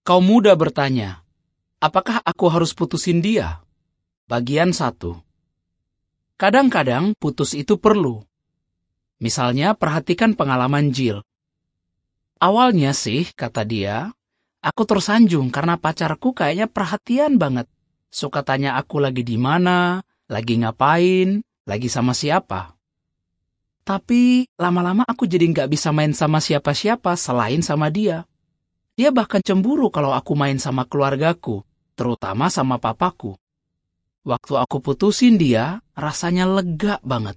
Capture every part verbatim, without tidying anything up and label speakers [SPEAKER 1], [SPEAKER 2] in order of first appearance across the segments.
[SPEAKER 1] Kaum muda bertanya, apakah aku harus putusin dia? Bagian satu. Kadang-kadang putus itu perlu. Misalnya perhatikan pengalaman Jill. Awalnya sih, kata dia, aku tersanjung karena pacarku kayaknya perhatian banget. Suka tanya aku lagi di mana, lagi ngapain, lagi sama siapa. Tapi lama-lama aku jadi nggak bisa main sama siapa-siapa selain sama dia. Dia bahkan cemburu kalau aku main sama keluargaku, terutama sama papaku. Waktu aku putusin dia, rasanya lega banget.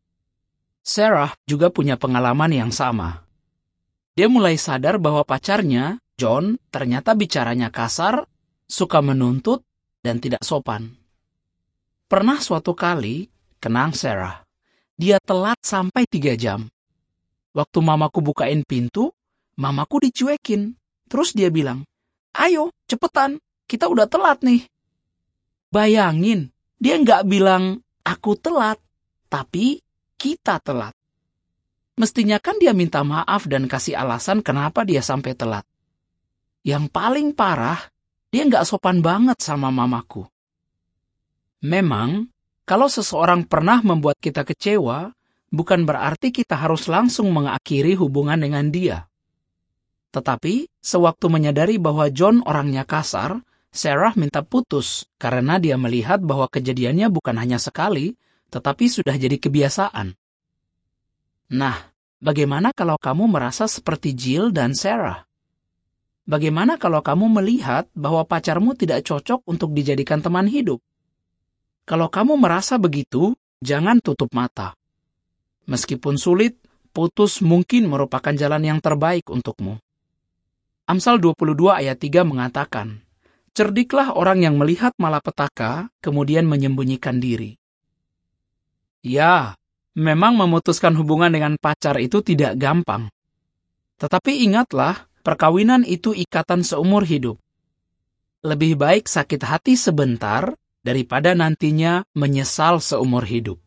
[SPEAKER 1] Sarah juga punya pengalaman yang sama. Dia mulai sadar bahwa pacarnya, John, ternyata bicaranya kasar, suka menuntut, dan tidak sopan. Pernah suatu kali, kenang Sarah, dia telat sampai tiga jam. Waktu mamaku bukain pintu, mamaku dicuekin. Terus dia bilang, ayo cepetan, kita udah telat nih. Bayangin, dia nggak bilang aku telat, tapi kita telat. Mestinya kan dia minta maaf dan kasih alasan kenapa dia sampai telat. Yang paling parah, dia nggak sopan banget sama mamaku. Memang, kalau seseorang pernah membuat kita kecewa, bukan berarti kita harus langsung mengakhiri hubungan dengan dia. Tetapi, sewaktu menyadari bahwa John orangnya kasar, Sarah minta putus karena dia melihat bahwa kejadiannya bukan hanya sekali, tetapi sudah jadi kebiasaan. Nah, bagaimana kalau kamu merasa seperti Jill dan Sarah? Bagaimana kalau kamu melihat bahwa pacarmu tidak cocok untuk dijadikan teman hidup? Kalau kamu merasa begitu, jangan tutup mata. Meskipun sulit, putus mungkin merupakan jalan yang terbaik untukmu. Amsal dua puluh dua ayat tiga mengatakan, cerdiklah orang yang melihat malapetaka, kemudian menyembunyikan diri. Ya, memang memutuskan hubungan dengan pacar itu tidak gampang. Tetapi ingatlah, perkawinan itu ikatan seumur hidup. Lebih baik sakit hati sebentar, daripada nantinya menyesal seumur hidup.